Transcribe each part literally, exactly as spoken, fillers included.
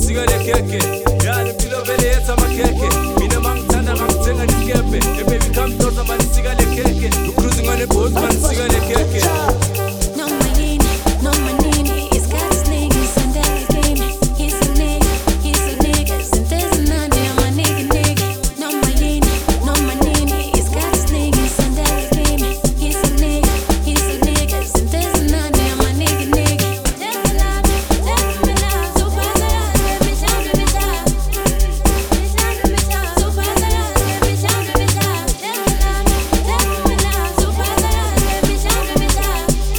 sika lekhekhe. Ya le mpilo vele yetsa makhekhe. Mina mangithanda ngangithenga isikebhe. Hey baby come closer man sika lekhekhe. You cruising on a boat man sika lekhekhe. No money, no money, he's got his niggas and that is game. He's a nigga, he's a nigga, and there's none of my nigga nigga. No money, no money, he's got his niggas and that is game. He's a nigga, he's a nigga, and there's none of my nigga nigga. Tell me love, tell me love, so far that I get me down to me down. Me down to me down, so far that I get me down to me down. Tell me love, tell me love, so far that I get me down to me down.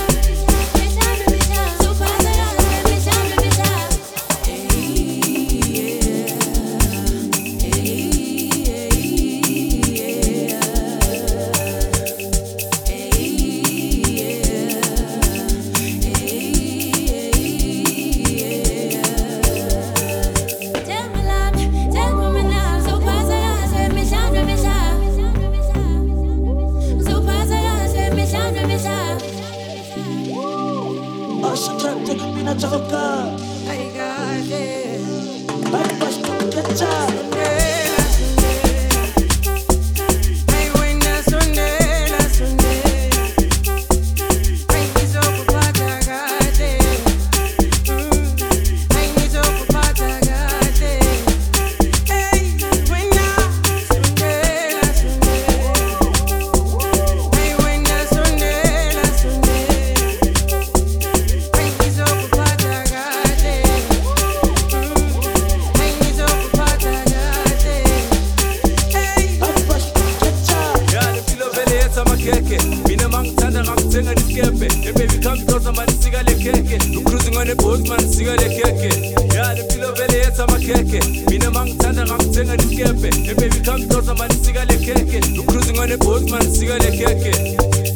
Mina mangithanda ngakuthenga isikebhe. Hey baby come closer man sika lekhekhe. You cruising on a boat man sika lekhekhe. Ya le mpilo vele yetsa makhekhe. Mina mangithanda ngakuthenga isikebhe. Hey baby come closer man sika lekhekhe. You cruising on a boat man sika lekhekhe.